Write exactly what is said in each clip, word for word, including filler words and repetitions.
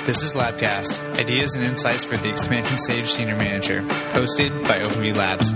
This is Labcast, ideas and insights for the expansion stage senior manager, hosted by OpenView Labs.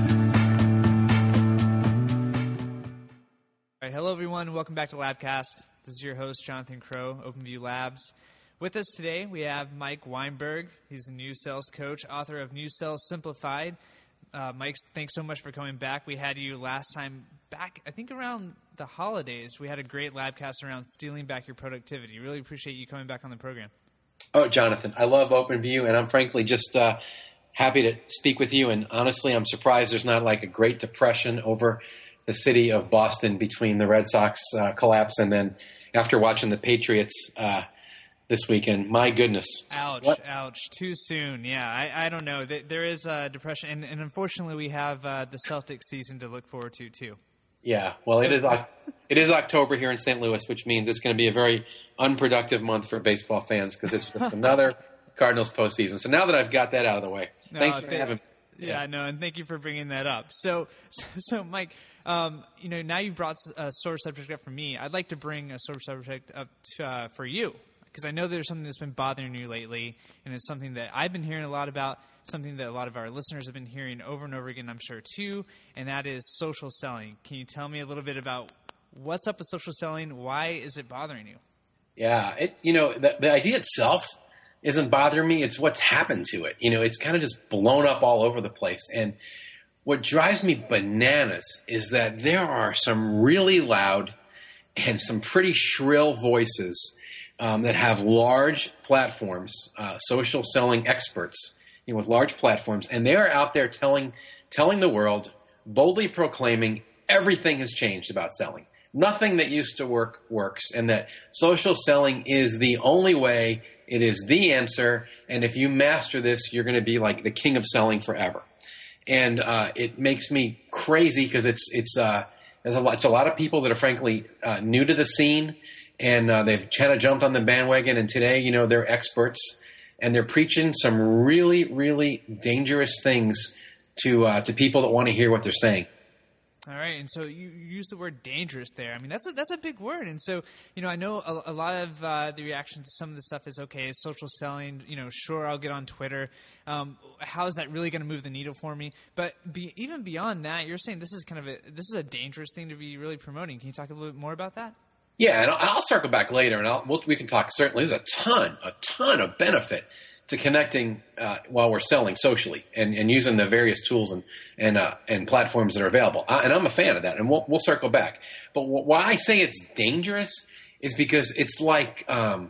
All right, hello everyone, welcome back to Labcast. This is your host, Jonathan Crow, OpenView Labs. With us today, we have Mike Weinberg. He's the new sales coach, author of New Sales Simplified. Uh, Mike, thanks so much for coming back. We had you last time back, I think around the holidays. We had a great Labcast around stealing back your productivity. Really appreciate you coming back on the program. Oh, Jonathan, I love OpenView, and I'm frankly just uh, happy to speak with you. And honestly, I'm surprised there's not like a Great Depression over the city of Boston between the Red Sox uh, collapse and then after watching the Patriots uh, this weekend. My goodness. Ouch, what? ouch. Too soon. Yeah, I, I don't know. There is a depression, and, and unfortunately we have uh, the Celtics season to look forward to, too. Yeah, well, it is it is October here in Saint Louis, which means it's going to be a very unproductive month for baseball fans because it's just another Cardinals postseason. So now that I've got that out of the way, no, thanks for th- having me. Yeah, yeah, no, and thank you for bringing that up. So, so, so Mike, um, you know, now you brought a sore subject up for me. I'd like to bring a sore subject up to, uh, for you because I know there's something that's been bothering you lately, and it's something that I've been hearing a lot about, something that a lot of our listeners have been hearing over and over again, I'm sure, too, and that is social selling. Can you tell me a little bit about what's up with social selling? Why is it bothering you? Yeah, it, you know, the, the idea itself isn't bothering me. It's what's happened to it. You know, it's kind of just blown up all over the place. And what drives me bananas is that there are some really loud and some pretty shrill voices um, that have large platforms, uh, social selling experts, you know, with large platforms, and they are out there telling telling the world, boldly proclaiming everything has changed about selling. Nothing that used to work works, and that social selling is the only way, it is the answer, and if you master this, you're going to be like the king of selling forever. And uh, it makes me crazy because it's it's uh, there's a lot, it's a lot of people that are frankly uh, new to the scene, and uh, they've kind of jumped on the bandwagon, and today, you know, they're experts. And they're preaching some really, really dangerous things to uh, to people that want to hear what they're saying. All right, and so you use the word dangerous there. I mean, that's a, that's a big word. And so, you know, I know a, a lot of uh, the reaction to some of the stuff is, okay, is social selling, you know, sure, I'll get on Twitter. Um, how is that really going to move the needle for me? But be, even beyond that, you're saying this is kind of a, this is a dangerous thing to be really promoting. Can you talk a little bit more about that? Yeah, and I'll, I'll circle back later, and I'll, we'll, we can talk. Certainly, there's a ton, a ton of benefit to connecting uh, while we're selling socially and, and using the various tools and and uh, and platforms that are available. I, and I'm a fan of that, and we'll we'll circle back. But w- why I say it's dangerous is because it's like, um,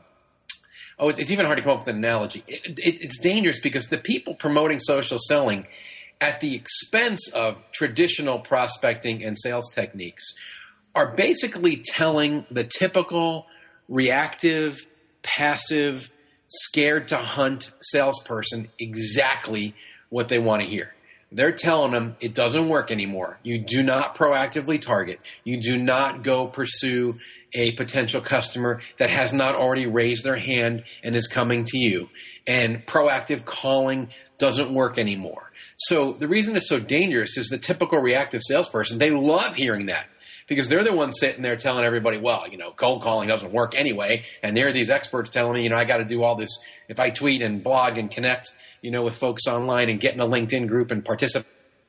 oh, it's, it's even hard to come up with an analogy. It, it, it's dangerous because the people promoting social selling at the expense of traditional prospecting and sales techniques are basically telling the typical reactive, passive, scared to hunt salesperson exactly what they want to hear. They're telling them it doesn't work anymore. You do not proactively target. You do not go pursue a potential customer that has not already raised their hand and is coming to you. And proactive calling doesn't work anymore. So the reason it's so dangerous is the typical reactive salesperson, they love hearing that. Because they're the ones sitting there telling everybody, well, you know, cold calling doesn't work anyway. And there are these experts telling me, you know, I got to do all this. If I tweet and blog and connect, you know, with folks online and get in a LinkedIn group and participate,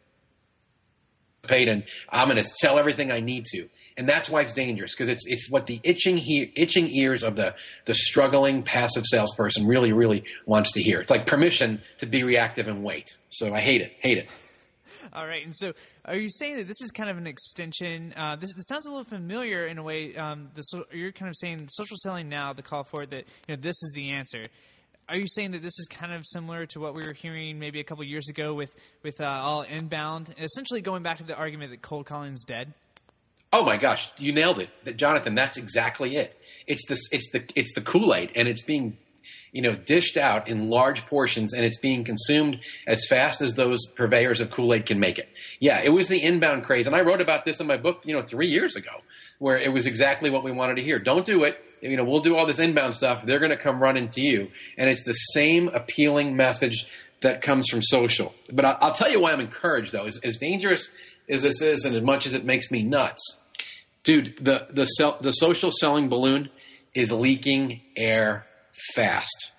and I'm going to sell everything I need to. And that's why it's dangerous, because it's it's what the itching he- itching ears of the, the struggling passive salesperson really, really wants to hear. It's like permission to be reactive and wait. So I hate it, hate it. All right, and so are you saying that this is kind of an extension? Uh, this, this sounds a little familiar in a way. Um, the so, you're kind of saying social selling now, the call for it, that you know this is the answer. Are you saying that this is kind of similar to what we were hearing maybe a couple years ago with with uh, all inbound, essentially going back to the argument that cold calling is dead? Oh my gosh, you nailed it, Jonathan. That's exactly it. It's this. It's the. It's the Kool-Aid, and it's being, you know, dished out in large portions, and it's being consumed as fast as those purveyors of Kool-Aid can make it. Yeah, it was the inbound craze, and I wrote about this in my book, you know, three years ago, where it was exactly what we wanted to hear. Don't do it. You know, we'll do all this inbound stuff. They're going to come running to you, and it's the same appealing message that comes from social. But I'll, I'll tell you why I'm encouraged, though. As, as dangerous as this is, and as much as it makes me nuts, dude, the the sell, the social selling balloon is leaking air fast,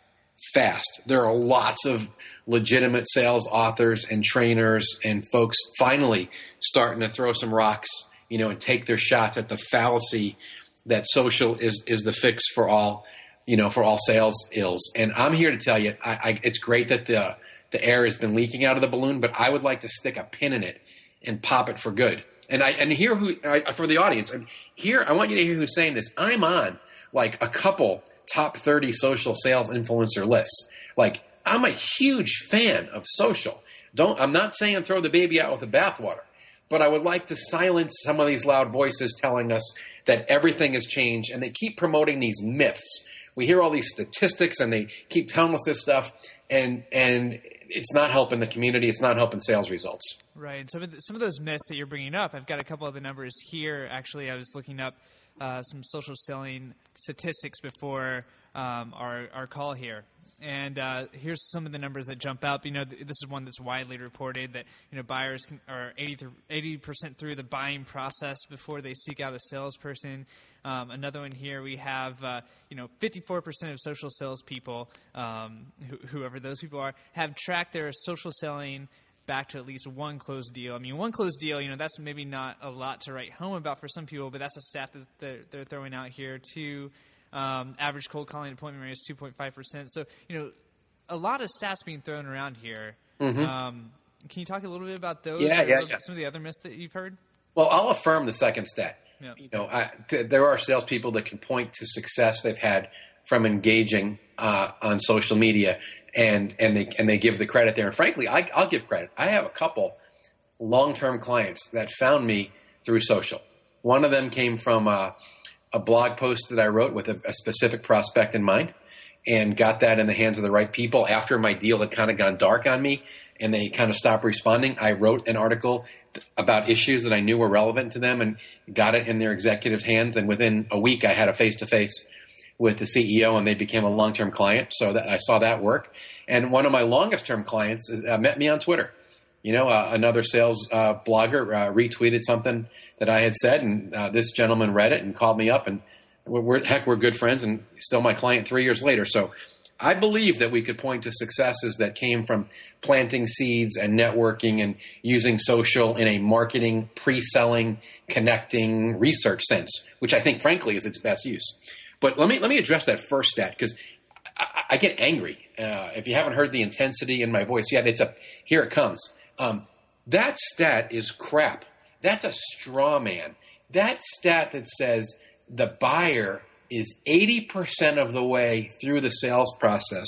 fast. There are lots of legitimate sales authors and trainers and folks finally starting to throw some rocks, you know, and take their shots at the fallacy that social is, is the fix for all, you know, for all sales ills. And I'm here to tell you, I, I, it's great that the, the air has been leaking out of the balloon, but I would like to stick a pin in it and pop it for good. And I, and here who, I, for the audience, and here, I want you to hear who's saying this. I'm on like a couple top thirty social sales influencer lists. Like, I'm a huge fan of social. Don't, I'm not saying throw the baby out with the bathwater, but I would like to silence some of these loud voices telling us that everything has changed, and they keep promoting these myths. We hear all these statistics, and they keep telling us this stuff, and and it's not helping the community. It's not helping sales results. Right. And some of the, some of those myths that you're bringing up, I've got a couple of the numbers here. Actually, I was looking up uh, some social selling statistics before um, our our call here. And uh, here's some of the numbers that jump out. You know, th- this is one that's widely reported that, you know, buyers can, are eighty percent through the buying process before they seek out a salesperson. Um, another one here, we have, uh, you know, fifty-four percent of social salespeople, um, wh- whoever those people are, have tracked their social selling back to at least one closed deal. I mean, one closed deal, you know, that's maybe not a lot to write home about for some people, but that's a stat that they're, they're throwing out here too. Um, average cold calling appointment rate is two point five percent. So, you know, a lot of stats being thrown around here. Mm-hmm. Um, can you talk a little bit about those? Yeah, or yeah, yeah. Some of the other myths that you've heard? Well, I'll affirm the second stat. Yeah. You know, I, th- there are salespeople that can point to success they've had from engaging uh, on social media, and and they and they give the credit there. And frankly, I, I'll give credit. I have a couple long-term clients that found me through social. One of them came from uh, a blog post that I wrote with a, a specific prospect in mind, and got that in the hands of the right people after my deal had kind of gone dark on me and they kind of stopped responding. I wrote an article about issues that I knew were relevant to them and got it in their executives' hands. And within a week, I had a face-to-face with the C E O, and they became a long-term client. So that, I saw that work. And one of my longest-term clients is, uh, met me on Twitter. You know, uh, another sales uh, blogger uh, retweeted something that I had said, and uh, this gentleman read it and called me up, and we're, we're heck, we're good friends, and still my client three years later. So I believe that we could point to successes that came from planting seeds and networking and using social in a marketing, pre-selling, connecting, research sense, which I think, frankly, is its best use. But let me let me address that first stat, because I, I get angry. Uh, if you haven't heard the intensity in my voice yet, it's a here it comes. Um, that stat is crap. That's a straw man. That stat that says the buyer is eighty percent of the way through the sales process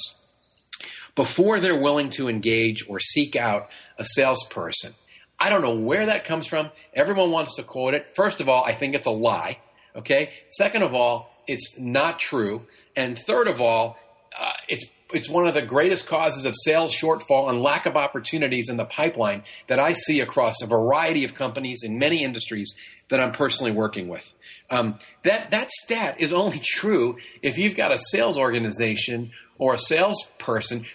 before they're willing to engage or seek out a salesperson. I don't know where that comes from. Everyone wants to quote it. First of all, I think it's a lie. Okay. Second of all, it's not true. And third of all, uh, it's It's one of the greatest causes of sales shortfall and lack of opportunities in the pipeline that I see across a variety of companies in many industries that I'm personally working with. Um, that that stat is only true if you've got a sales organization or a salesperson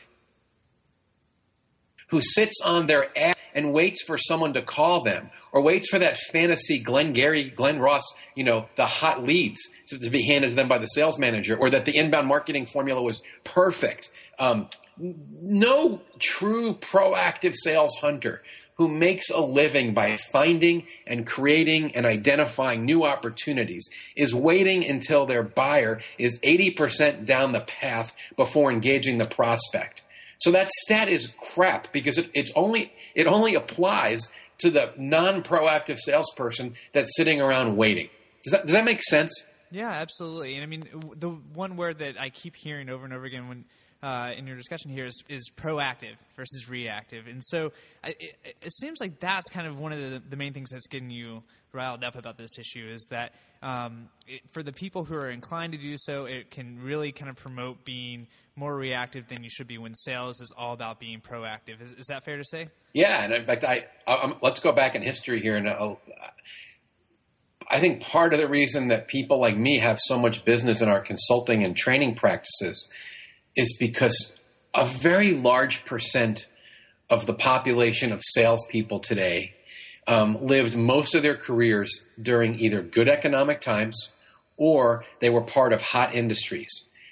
who sits on their ass and waits for someone to call them, or waits for that fantasy Glenn Gary, Glenn Ross, you know, the hot leads to, to be handed to them by the sales manager, or that the inbound marketing formula was perfect. Um, no true proactive sales hunter who makes a living by finding and creating and identifying new opportunities is waiting until their buyer is eighty percent down the path before engaging the prospect. So that stat is crap, because it, it's only it only applies to the non-proactive salesperson that's sitting around waiting. Does that does that make sense? Yeah, absolutely. And I mean, the one word that I keep hearing over and over again when uh, in your discussion here is, is proactive versus reactive. And so I, it, it seems like that's kind of one of the, the main things that's getting you riled up about this issue, is that um, it, for the people who are inclined to do so, it can really kind of promote being more reactive than you should be, when sales is all about being proactive. Is, is that fair to say? Yeah, and in fact, I, I let's go back in history here, and I'll, I think part of the reason that people like me have so much business in our consulting and training practices is because a very large percent of the population of salespeople today um, lived most of their careers during either good economic times or they were part of hot industries.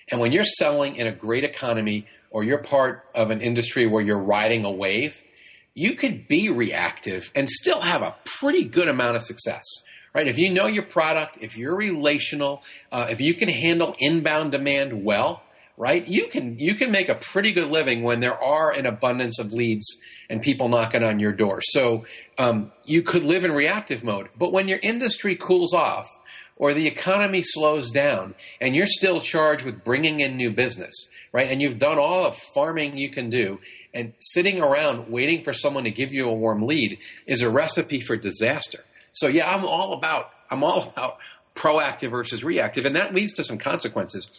And when you're selling in a great economy or you're part of an industry where you're riding a wave, you could be reactive and still have a pretty good amount of success, right? If you know your product, if you're relational, uh, if you can handle inbound demand well, right, you can you can make a pretty good living when there are an abundance of leads and people knocking on your door. So um, you could live in reactive mode. But when your industry cools off or the economy slows down and you're still charged with bringing in new business, right, and you've done all the farming you can do, and sitting around waiting for someone to give you a warm lead is a recipe for disaster. So yeah, I'm all about I'm all about proactive versus reactive, and that leads to some consequences.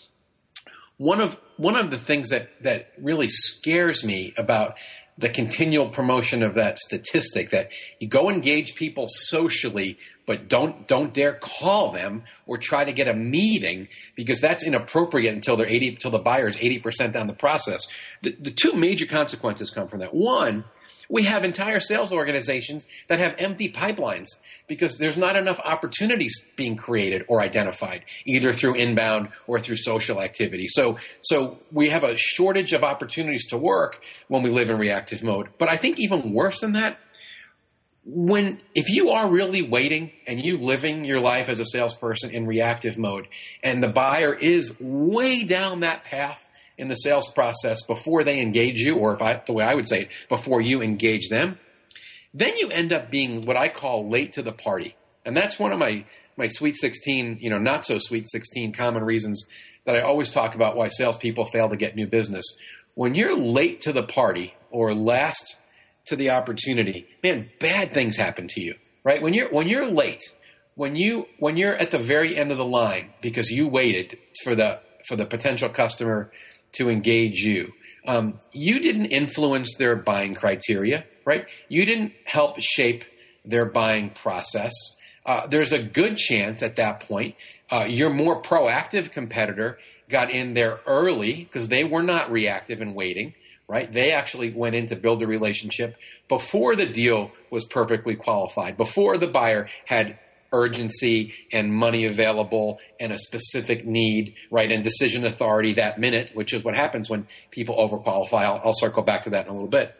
One of one of the things that, that really scares me about the continual promotion of that statistic, that you go engage people socially, but don't don't dare call them or try to get a meeting because that's inappropriate until they're eighty until the buyer's eighty percent down the process. The, the two major consequences come from that. One, we have entire sales organizations that have empty pipelines because there's not enough opportunities being created or identified, either through inbound or through social activity. So, so we have a shortage of opportunities to work when we live in reactive mode. But I think even worse than that, when if you are really waiting and you living your life as a salesperson in reactive mode, and the buyer is way down that path in the sales process before they engage you, or if I, the way I would say it, before you engage them, then you end up being what I call late to the party. And that's one of my, my sweet sixteen, you know, not so sweet sixteen common reasons that I always talk about why salespeople fail to get new business. When you're late to the party or last to the opportunity, man, bad things happen to you, right? When you're, when you're late, when you, when you're at the very end of the line because you waited for the, for the potential customer to engage you. Um, you didn't influence their buying criteria, right? You didn't help shape their buying process. Uh, there's a good chance at that point uh, your more proactive competitor got in there early because they were not reactive and waiting, right? They actually went in to build a relationship before the deal was perfectly qualified, before the buyer had urgency and money available and a specific need, right, and decision authority that minute, which is what happens when people overqualify. I'll, I'll circle back to that in a little bit.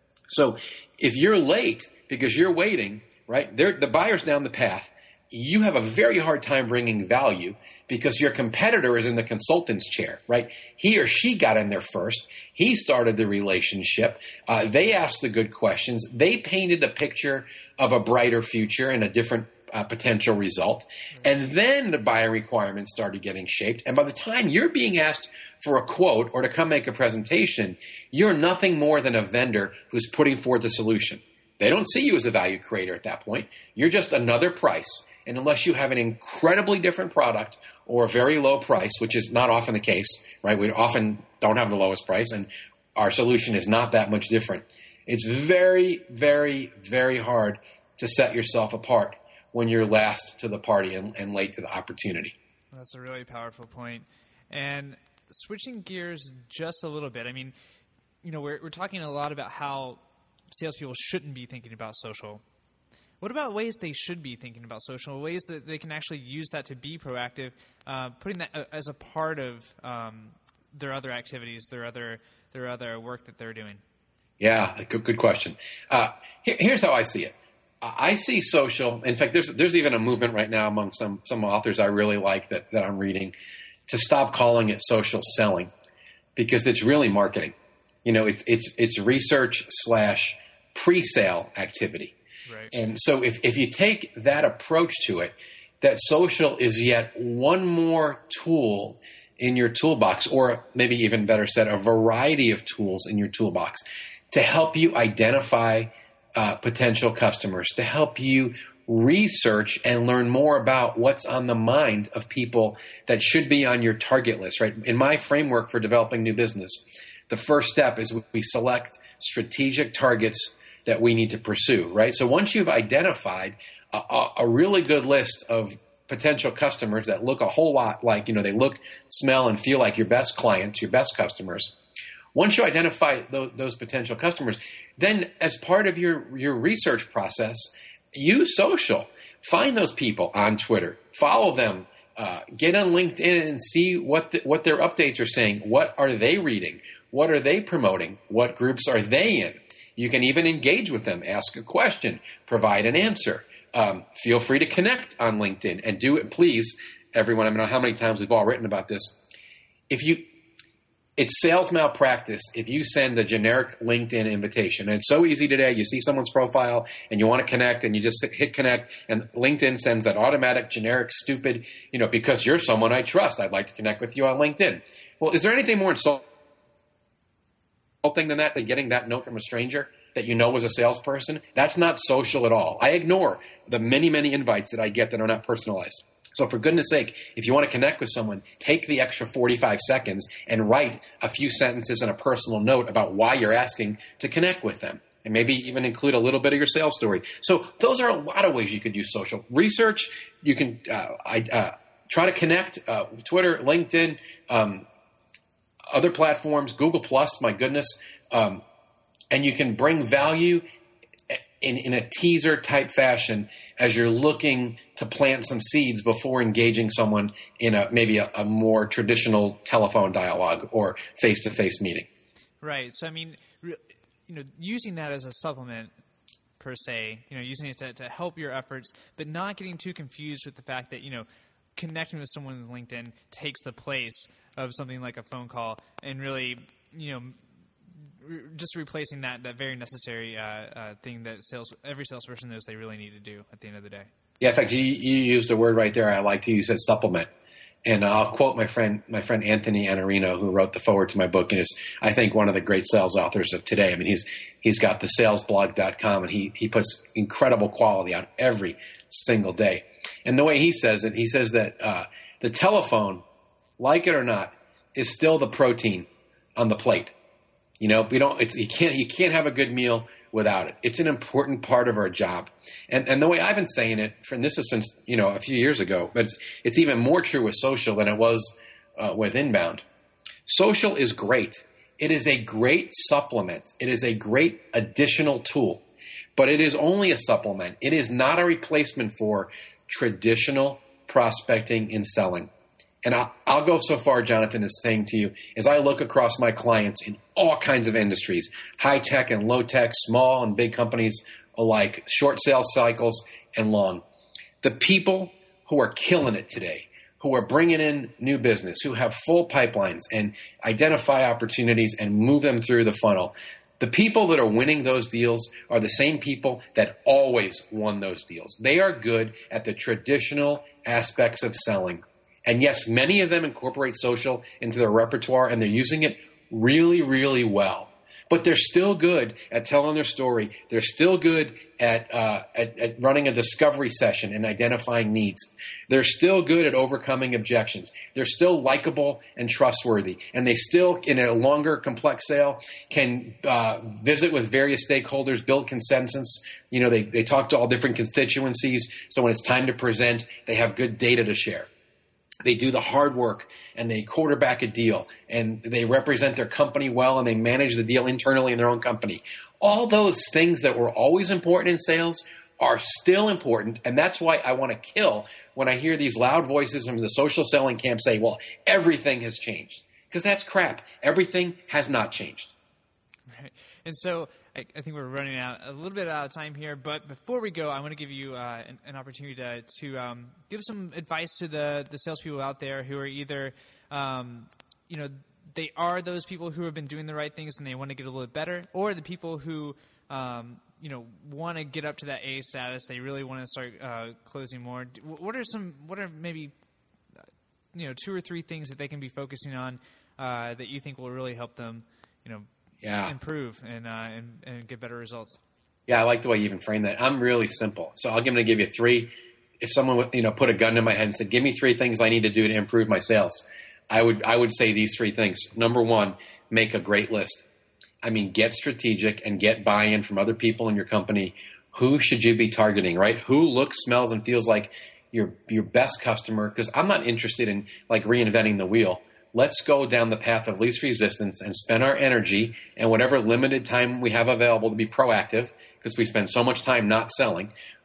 So if you're late because you're waiting, right, the buyer's down the path, you have a very hard time bringing value because your competitor is in the consultant's chair, right? He or she got in there first. He started the relationship. Uh, they asked the good questions. They painted a picture of a brighter future and a different Uh, potential result. And then the buyer requirements started getting shaped. And by the time you're being asked for a quote or to come make a presentation, you're nothing more than a vendor who's putting forth a solution. They don't see you as a value creator at that point. You're just another price. And unless you have an incredibly different product or a very low price, which is not often the case, right? We often don't have the lowest price and our solution is not that much different. It's very, very, very hard to set yourself apart when you're last to the party and, and late to the opportunity. That's a really powerful point. And switching gears just a little bit, I mean, you know, we're we're talking a lot about how salespeople shouldn't be thinking about social. What about ways they should be thinking about social, ways that they can actually use that to be proactive, uh, putting that as a part of um, their other activities, their other their other work that they're doing? Yeah, good, good question. Uh, here, here's how I see it. I see social. In fact, there's there's even a movement right now among some some authors I really like that, that I'm reading to stop calling it social selling because it's really marketing. You know, it's it's it's research slash pre-sale activity. Right. And so if, if you take that approach to it, that social is yet one more tool in your toolbox, or maybe even better said, a variety of tools in your toolbox to help you identify Uh, potential customers, to help you research and learn more about what's on the mind of people that should be on your target list, right? In my framework for developing new business, the first step is we select strategic targets that we need to pursue, right? So once you've identified a, a, a really good list of potential customers that look a whole lot like, you know, they look, smell, and feel like your best clients, your best customers, once you identify those, those potential customers, then as part of your, your research process, use social. Find those people on Twitter. Follow them Uh, get on LinkedIn and see what the, what their updates are saying. What are they reading? What are they promoting? What groups are they in? You can even engage with them, ask a question, provide an answer. Um, feel free to connect on LinkedIn and do it, please. Everyone, I don't know how many times we've all written about this. If you, it's sales malpractice if you send a generic LinkedIn invitation. And it's so easy today. You see someone's profile and you want to connect and you just hit connect and LinkedIn sends that automatic, generic, stupid, you know, because you're someone I trust, I'd like to connect with you on LinkedIn. Well, is there anything more insulting than that, than getting that note from a stranger that you know was a salesperson? That's not social at all. I ignore the many, many invites that I get that are not personalized. So for goodness sake, if you want to connect with someone, take the extra forty-five seconds and write a few sentences and a personal note about why you're asking to connect with them. And maybe even include a little bit of your sales story. So those are a lot of ways you could use social. Research, you can uh, I, uh, try to connect, uh, Twitter, LinkedIn, um, other platforms, Google Plus, my goodness. Um, and you can bring value in, in a teaser type fashion as you're looking to plant some seeds before engaging someone in a maybe a, a more traditional telephone dialogue or face-to-face meeting. Right. So, I mean, you know, using that as a supplement per se, you know, using it to, to help your efforts, but not getting too confused with the fact that, you know, connecting with someone with LinkedIn takes the place of something like a phone call and really, you know, just replacing that, that very necessary uh, uh, thing that sales every salesperson knows they really need to do at the end of the day. Yeah, in fact, you, you used a word right there I like to use as supplement. And I'll quote my friend my friend Anthony Iannarino, who wrote the foreword to my book and is, I think, one of the great sales authors of today. I mean, he's he's got the sales blog dot com, and he, he puts incredible quality out every single day. And the way he says it, he says that uh, the telephone, like it or not, is still the protein on the plate. You know, we don't. It's you can't you can't have a good meal without it. It's an important part of our job. And and the way I've been saying it, and this is since you know a few years ago, but it's it's even more true with social than it was uh, with inbound. Social is great. It is a great supplement. It is a great additional tool, but it is only a supplement. It is not a replacement for traditional prospecting and selling. And I'll, I'll go so far, Jonathan, as saying to you, as I look across my clients in all kinds of industries, high tech and low tech, small and big companies alike, short sales cycles and long, the people who are killing it today, who are bringing in new business, who have full pipelines and identify opportunities and move them through the funnel, the people that are winning those deals are the same people that always won those deals. They are good at the traditional aspects of selling. And yes, many of them incorporate social into their repertoire, and they're using it really, really well. But they're still good at telling their story. They're still good at, uh, at, at running a discovery session and identifying needs. They're still good at overcoming objections. They're still likable and trustworthy. And they still, in a longer, complex sale, can uh, visit with various stakeholders, build consensus. You know, they, they talk to all different constituencies. So when it's time to present, they have good data to share. They do the hard work and they quarterback a deal and they represent their company well and they manage the deal internally in their own company. All those things that were always important in sales are still important, and that's why I want to kill when I hear these loud voices from the social selling camp say, well, everything has changed. Because that's crap. Everything has not changed. Right. And so I, I think we're running out a little bit out of time here, but before we go, I want to give you uh, an, an opportunity to, to um, give some advice to the, the salespeople out there who are either, um, you know, they are those people who have been doing the right things and they want to get a little bit better, or the people who, um, you know, want to get up to that A status. They really want to start uh, closing more. What are some? What are maybe, you know, two or three things that they can be focusing on uh, that you think will really help them, you know, yeah. improve and, uh, and and get better results? Yeah, I like the way you even frame that. I'm really simple. So I'm going to give you three. If someone, you know, put a gun to my head and said, give me three things I need to do to improve my sales, I would I would say these three things. Number one, make a great list. I mean, get strategic and get buy-in from other people in your company. Who should you be targeting, right? Who looks, smells, and feels like your your best customer? Because I'm not interested in like reinventing the wheel. Let's go down the path of least resistance and spend our energy and whatever limited time we have available to be proactive, because we spend so much time not selling.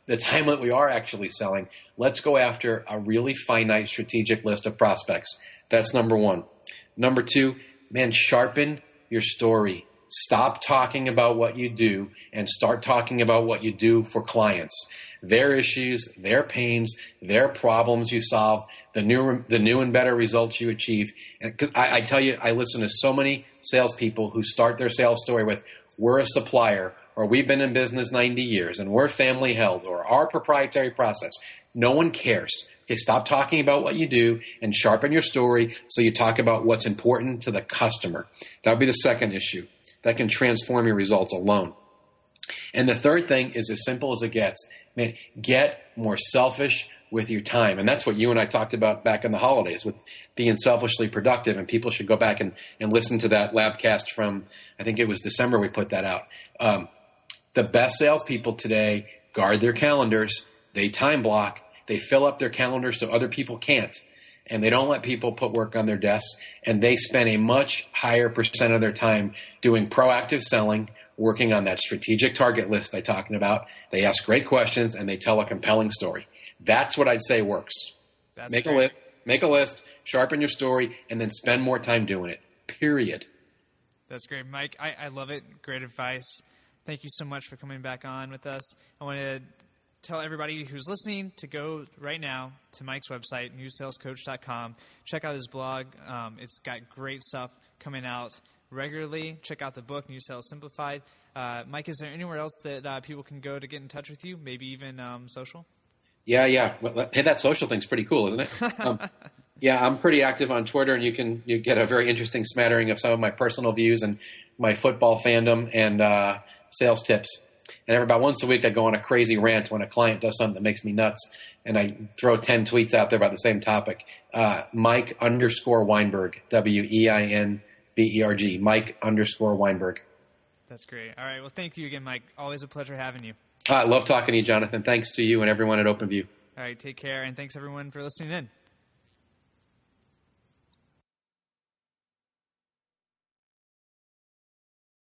the time that we are actually selling, let's go after a really finite strategic list of prospects. That's number one. Number two, man, sharpen your story. Stop talking about what you do and start talking about what you do for clients. Their issues, their pains, their problems you solve, the new the new and better results you achieve. And 'cause I, I tell you, I listen to so many salespeople who start their sales story with, we're a supplier, or we've been in business ninety years, and we're family held, or our proprietary process. No one cares. Okay, stop talking about what you do and sharpen your story so you talk about what's important to the customer. That would be the second issue. That can transform your results alone. And the third thing is as simple as it gets. Man, get more selfish with your time. And that's what you and I talked about back in the holidays with being selfishly productive. And people should go back and, and listen to that Labcast from, I think it was December we put that out. Um, the best salespeople today guard their calendars. They time block. They fill up their calendars so other people can't. And they don't let people put work on their desks. And they spend a much higher percent of their time doing proactive selling, working on that strategic target list I talking about. They ask great questions and they tell a compelling story. That's what I'd say works. That's make great. a list, make a list, sharpen your story, and then spend more time doing it. Period. That's great, Mike. I, I love it. Great advice. Thank you so much for coming back on with us. I want to tell everybody who's listening to go right now to Mike's website, new sales coach dot com. Check out his blog. Um, it's got great stuff coming out regularly. Check out the book, New Sales Simplified. Uh, Mike, is there anywhere else that uh, people can go to get in touch with you? Maybe even um, social? Yeah, yeah. Well, hey, that social thing's pretty cool, isn't it? Um, yeah, I'm pretty active on Twitter, and you can you get a very interesting smattering of some of my personal views and my football fandom and uh, sales tips. And every about once a week, I go on a crazy rant when a client does something that makes me nuts, and I throw ten tweets out there about the same topic. Uh, Mike underscore Weinberg, W E I N B E R G, Mike underscore Weinberg. That's great. All right. Well, thank you again, Mike. Always a pleasure having you. I uh, love talking to you, Jonathan. Thanks to you and everyone at OpenView. All right. Take care, and thanks, everyone, for listening in.